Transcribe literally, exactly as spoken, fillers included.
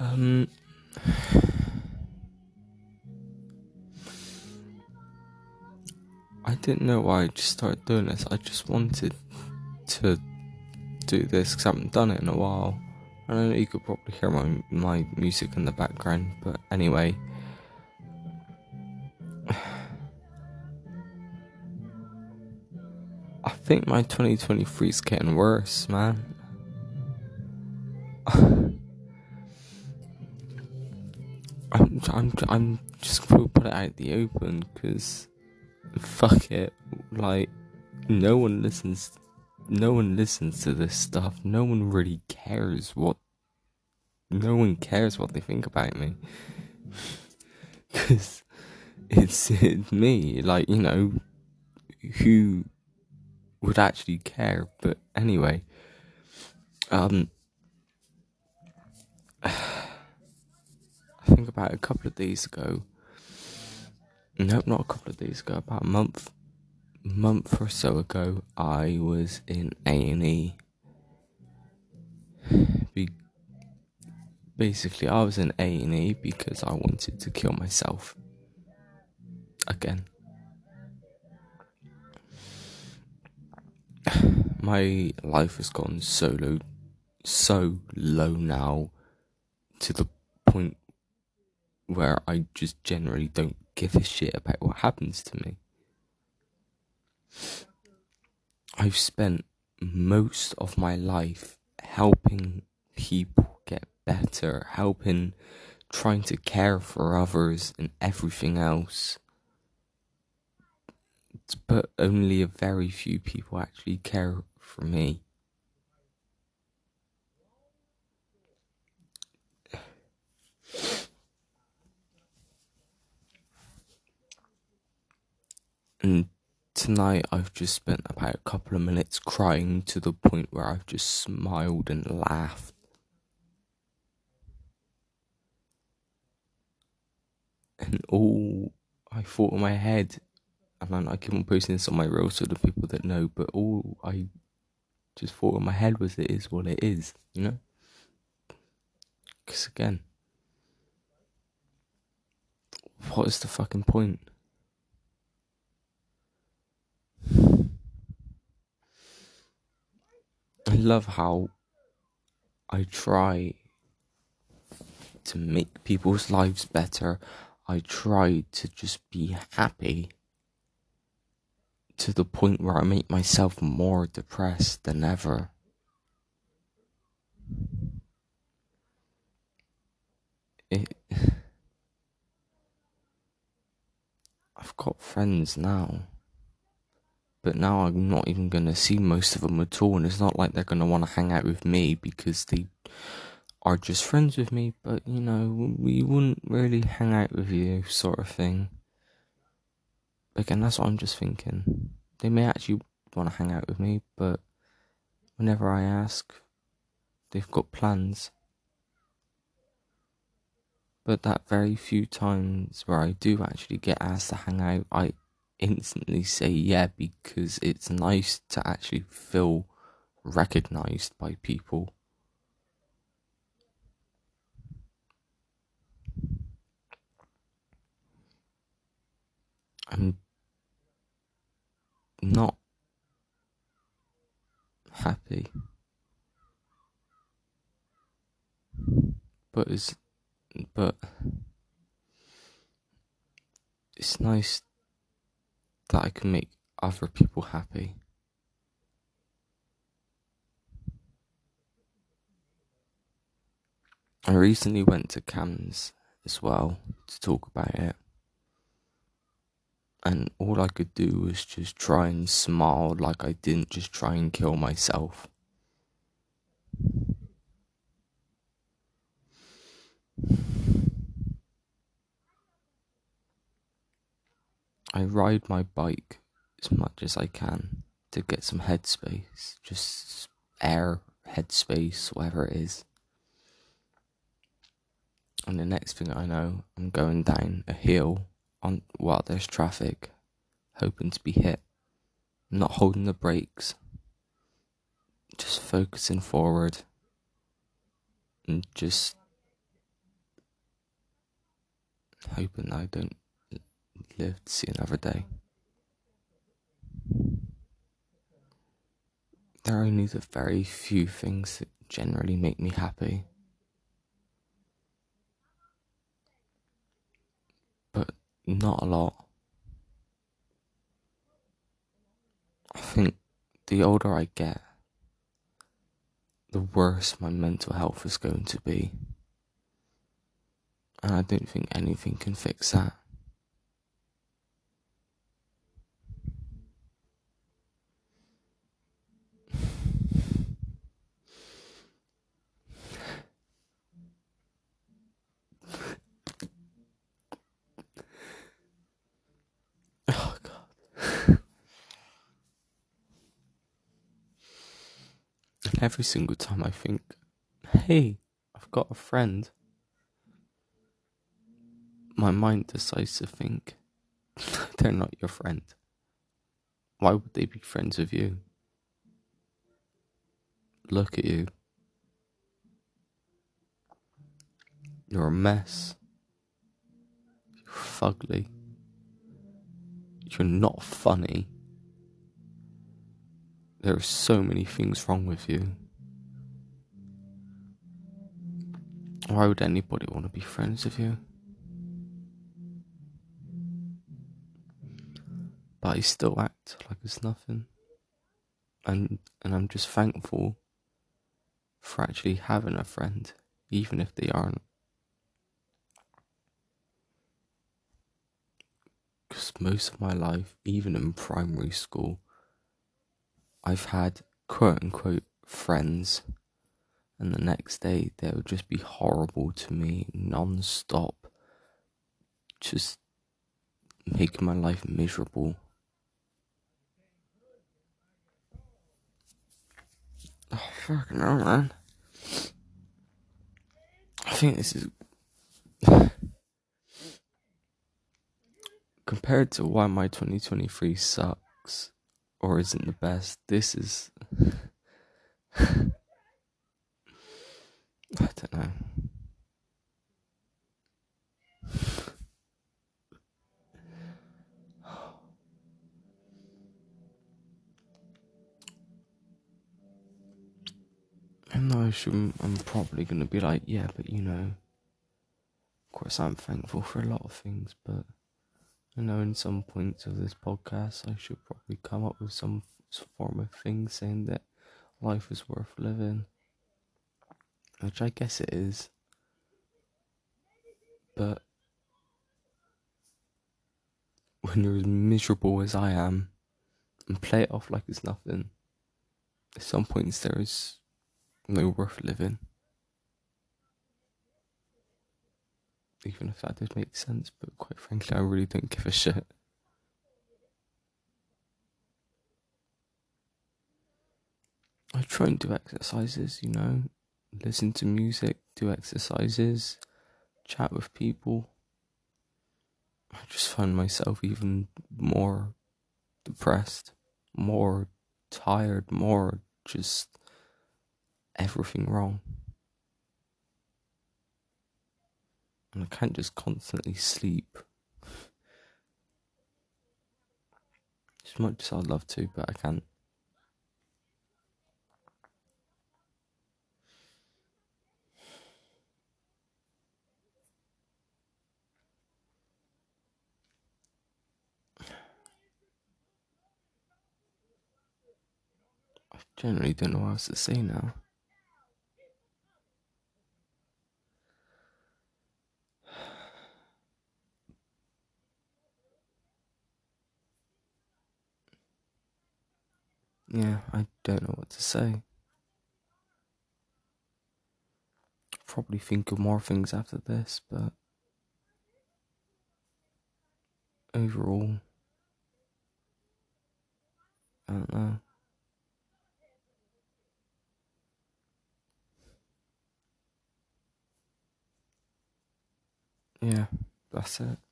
Um, I didn't know why I just started doing this. I just wanted to do this because I haven't done it in a while. I know you could probably hear my my music in the background, but anyway. I think my twenty twenty-three is getting worse, man. I'm, I'm, I'm just gonna put it out the open because fuck it. Like, no one listens. No one listens to this stuff. No one really cares what. No one cares what they think about me. Because it's, it's me. Like, you know, who would actually care? But anyway, um, I think about a couple of days ago. Nope, not a couple of days ago. About a month, month or so ago, I was in A and E. Be- basically, I was in A and E because I wanted to kill myself again. My life has gone so low, so low now, to the point where I just generally don't give a shit about what happens to me. I've spent most of my life helping people get better, helping, trying to care for others and everything else. But only a very few people actually care for me. And tonight I've just spent about a couple of minutes crying to the point where I've just smiled and laughed. And all I thought in my head, and I keep on posting this on my reels so the people that know, but all I just thought in my head was it is what it is, you know? Because again, what is the fucking point? I love how I try to make people's lives better. I try to just be happy to the point where I make myself more depressed than ever. It, I've got friends now, but now I'm not even going to see most of them at all, and it's not like they're going to want to hang out with me because they are just friends with me, but, you know, we wouldn't really hang out with you, sort of thing. Again, that's what I'm just thinking. They may actually want to hang out with me, but whenever I ask, they've got plans. But that very few times where I do actually get asked to hang out, I instantly say yeah, because it's nice to actually feel recognized by people. I'm not happy, but it's but it's nice that I can make other people happy. I recently went to Cannes as well to talk about it, and all I could do was just try and smile like I didn't just try and kill myself. I ride my bike as much as I can to get some headspace, just air, headspace, whatever it is. And the next thing I know, I'm going down a hill on while there's traffic, hoping to be hit, not holding the brakes, just focusing forward and just hoping I don't live to see another day. There are only the very few things that generally make me happy. But not a lot. I think the older I get, the worse my mental health is going to be. And I don't think anything can fix that. Oh God. And every single time I think, hey, I've got a friend, my mind decides to think, they're not your friend. Why would they be friends with you? Look at you. You're a mess. You're fugly. You're not funny. There are so many things wrong with you. Why would anybody want to be friends with you? But I still act like it's nothing. And and I'm just thankful for actually having a friend, even if they aren't. Because most of my life, even in primary school, I've had quote unquote friends, and the next day they would just be horrible to me non stop, just making my life miserable. Oh, fucking hell, man. I think this is. Compared to why my twenty twenty-three sucks or isn't the best, this is. I don't know. I'm not sure. I'm probably going to be like, yeah, but you know, of course I'm thankful for a lot of things, but I know in some points of this podcast I should probably come up with some form of thing saying that life is worth living, which I guess it is, but when you're as miserable as I am and play it off like it's nothing, at some points there is no worth living. Even if that did make sense, but quite frankly, I really don't give a shit. I try and do exercises, you know, listen to music, do exercises, chat with people. I just find myself even more depressed, more tired, more just everything wrong. And I can't just constantly sleep. As much as I'd love to, but I can't. I generally don't know what else to say now. Yeah, I don't know what to say. Probably think of more things after this, but overall, I don't know. Yeah, that's it.